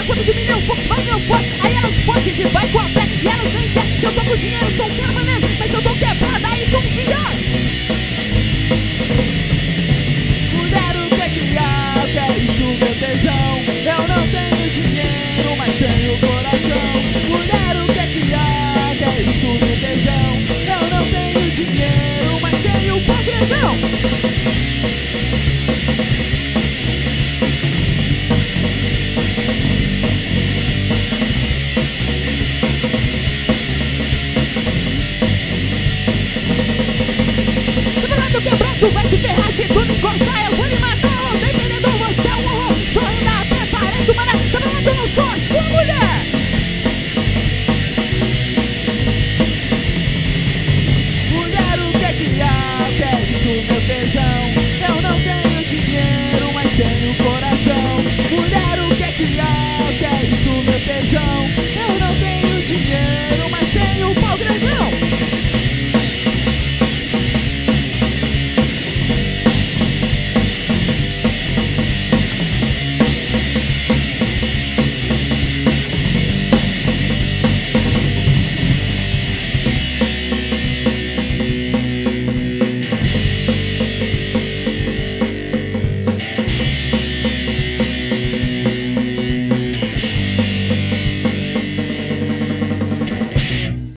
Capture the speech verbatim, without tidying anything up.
Quando de milhão, Volkswagen eu forte. Aí elas fogem de bike ou a pé e elas nem querem. Se eu tô com dinheiro, sou um cara